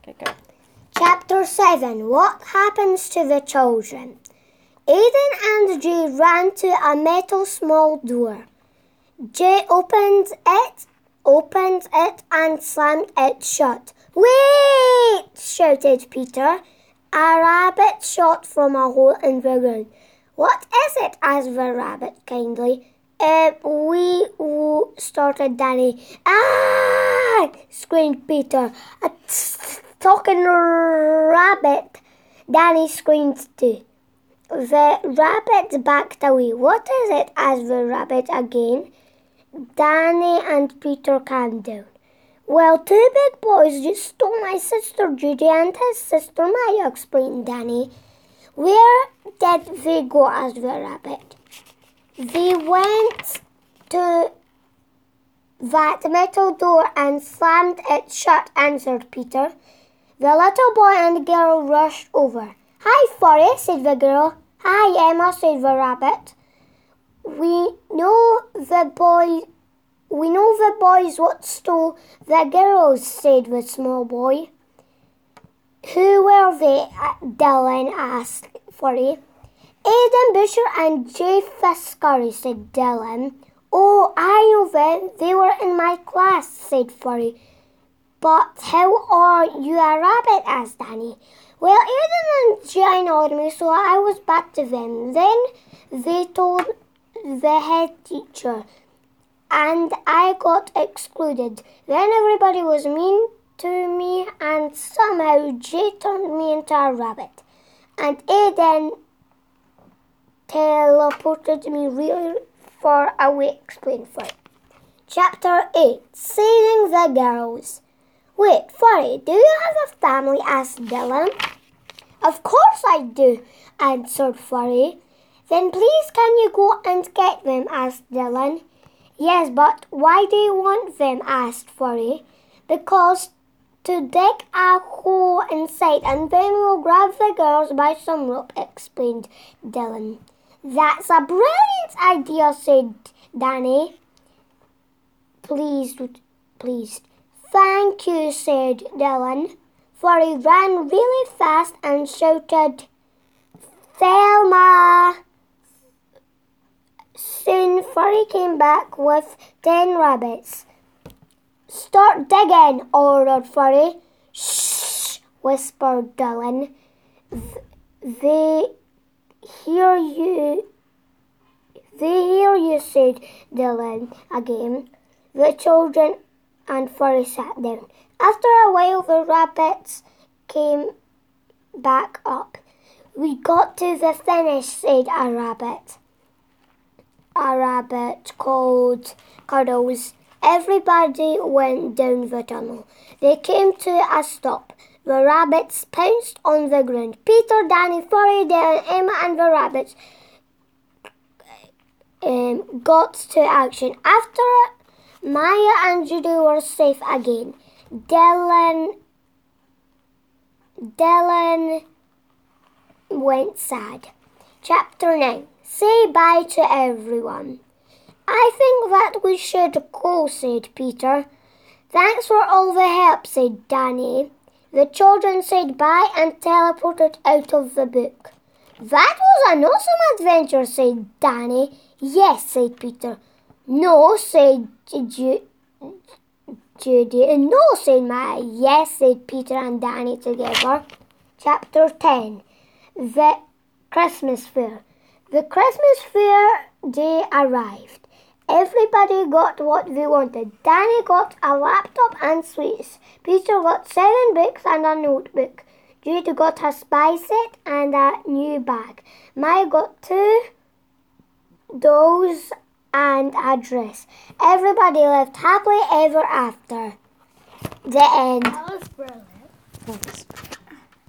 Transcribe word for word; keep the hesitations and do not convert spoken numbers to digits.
Okay. Chapter seven. What happens to the children? Aidan and Jay ran to a metal small door. Jay opened it, opened it and slammed it shut. Wait! Shouted Peter. A rabbit shot from a hole in the ground. What is it? Asked the rabbit kindly. Uh, we w- started Danny. Ah! Screamed Peter. A t- talking rabbit. Danny screamed too. The rabbit backed away. What is it? Asked the rabbit again. Danny and Peter calmed down. Well, two big boys just stole my sister Judy and his sister Maya, explained Danny. Where did they go? Asked the rabbit. They went to that metal door and slammed it shut, answered Peter. The little boy and girl rushed over. Hi, Forrest, said the girl. Hi, Emma, said the rabbit. We know the boy. We know the boys what stole the girls, said the small boy. Who were they? Dylan asked Forrest. Aidan Busher and Jay Fiskery, said Dylan. Oh, I know them. They were in my class, said Forrest. But how are you a rabbit? Asked Danny. Well, Aidan and Jay ignored me, so I was back to them. Then they told the head teacher, and I got excluded. Then everybody was mean to me, and somehow Jay turned me into a rabbit. And Aidan teleported me really far away, explained Forrest. Chapter eight. Saving the Girls. Wait, Forrest, do you have a family? Asked Dylan. Of course I do, answered Forrest. Then please can you go and get them? Asked Dylan. Yes, but why do you want them? Asked Forrest. Because to dig a hole inside and then we'll grab the girls by some rope, explained Dylan. That's a brilliant idea, said Danny. Pleased, pleased. Thank you, said Dylan, for he ran really fast and shouted, Thelma! Soon Furry came back with ten rabbits. Start digging, ordered Furry. Shh, whispered Dylan. They hear you. They hear you, said Dylan again. The children and Furry sat down. After a while, the rabbits came back up. We got to the finish, said a rabbit. A rabbit called Cuddles. Everybody went down the tunnel. They came to a stop. The rabbits pounced on the ground. Peter, Danny, Furry, Dylan, Emma, and the rabbits um, got to action. After Maya and Judy were safe again, Dylan, Dylan went sad. Chapter nine. Say bye to everyone. I think that we should go, said Peter. Thanks for all the help, said Danny. The children said bye and teleported out of the book. That was an awesome adventure, said Danny. Yes, said Peter. No, said Ju- Judy. And no, said Maya. Yes, said Peter and Danny together. Chapter ten. The Christmas Fair. The Christmas Fair day arrived. Everybody got what they wanted. Danny got a laptop and sweets. Peter got seven books and a notebook. Judy got a spy set and a new bag. Maya got two dolls and a dress. Everybody lived happily ever after. The end. That was brilliant. Thanks.